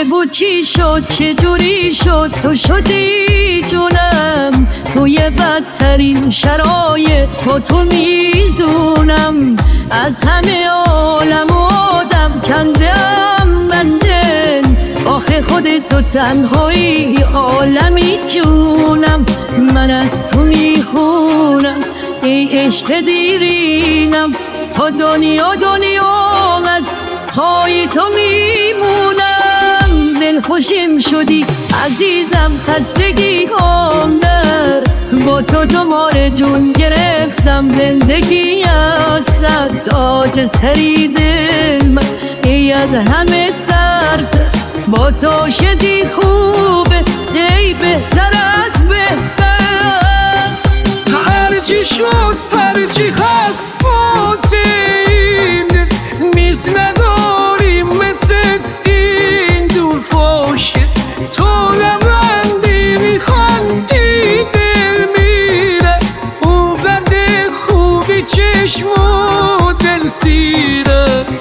بگو چی شد چه جوری شد تو شدی جونم، توی بدترین شرایط با تو میزونم. از همه عالم و آدم کندم من دل، آخه خودتو تنهایی عالمی جونم. من از تو میخونم ای عشق دیرینم، تا دنیا از پای تو میمونم. دل خوشیم شدی عزیزم خستگی هم در، با تو دوباره جون گرفتم. زندگی از سر تاج سری دل من ای از همه سرت، با تو شدی خوبه ای بهتر از بهتر. هرچی شد هرچی هست بازین نیست، نداریم مثل این دور فاشت. تو نبندی میخندی دل میره، او بند خوبی چشم و دل سیره.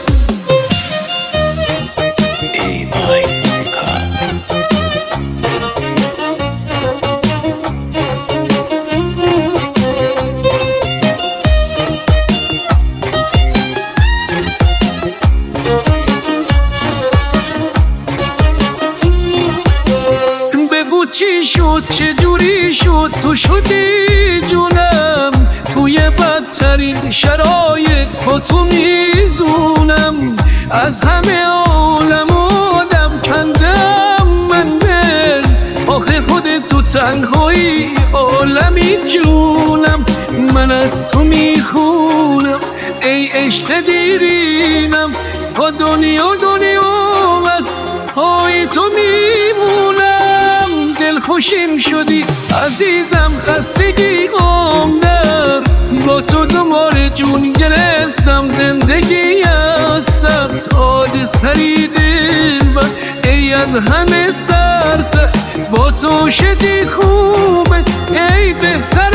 چی شد چه جوری شد تو شدی جونم، توی بدترین شرایط با تو میزونم. از همه عالم آدم کندم من دل، آخه خودتو تنهایی عالمی جونم. من از تو میخونم ای عشق دیرینم، تا دنیا از پای تو میمونم. دل خوشیم شدی عزیزم خستگی هم در، با تو دوباره جون گرفتم. زندگی هستم تاج سری دل من ای از همه سرت، با تو شدی خوبه ای بهتر